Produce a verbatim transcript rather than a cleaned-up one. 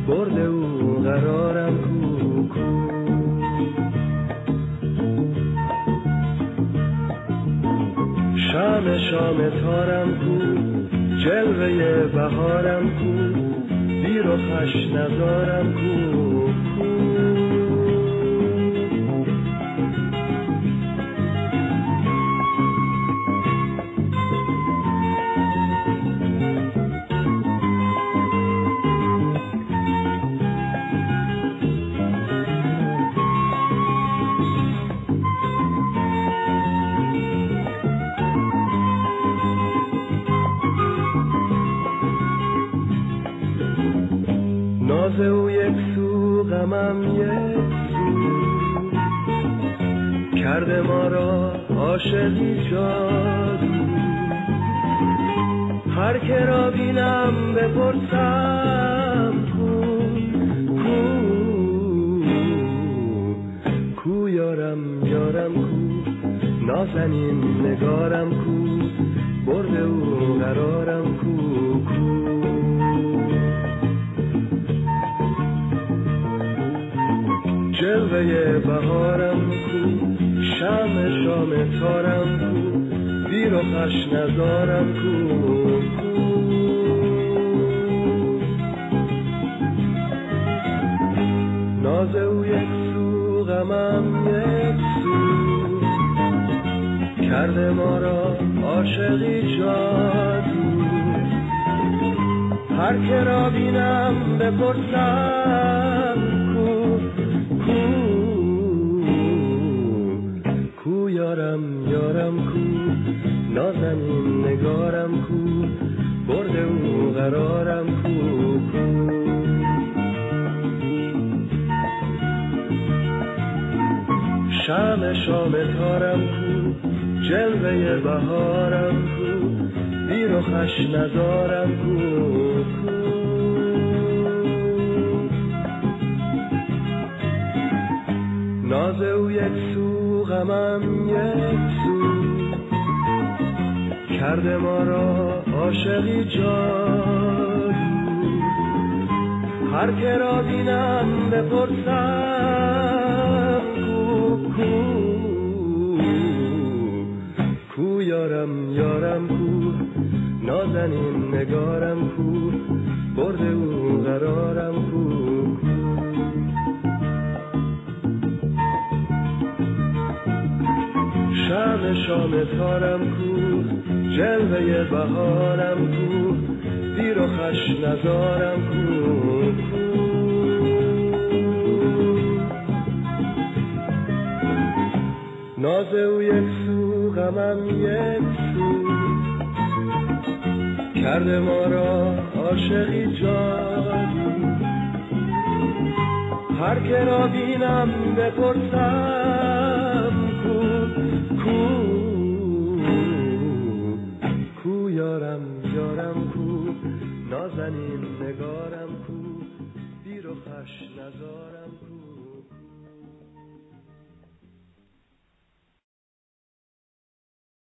برده او قرارم کو کو. شام شام تارم کو، جلوه بهارم کو، بیر و خش نزارم کو کو. ناز او یک سو غمم یک سو، کرده ما را عاشقی جادو. هر که را بینم بپرسم کو کو کو یارم یارم کو، نازنین نگارم کو، برده او قرارم کو کو. جلوه بهارم کو، شم شام تارم کو، بیر و خش نزارم کو کو. ناز او یک سو غمم یک سو، کرده ما را عاشقی جادو. هر که را بینم بپرسم کو کو یارم یارم کو، نازنین نگارم کو، برده او قرارم کو کو. شم شام تارم کو، جلوه بهارم کو، بیر و خش نزارم کو کو. ناز او یک سو غمم یک سو، کرده ما را عاشقی جادو. هر که را بینم بپرسم کو کو کو یارم یارم کو، نازنین نگارم کو، برده او قرارم کو کو. شم شام تارم کو، جلوه بهارم کو، بیر و خش نزارم کو کو. ناز او یک سو غمم یک سو، کرده ما را عاشقی جادو. هر که را بینم بپرسم کو کو کو یارم یارم کو، نازنین نگارم کو، بیر و خش نزارم کو.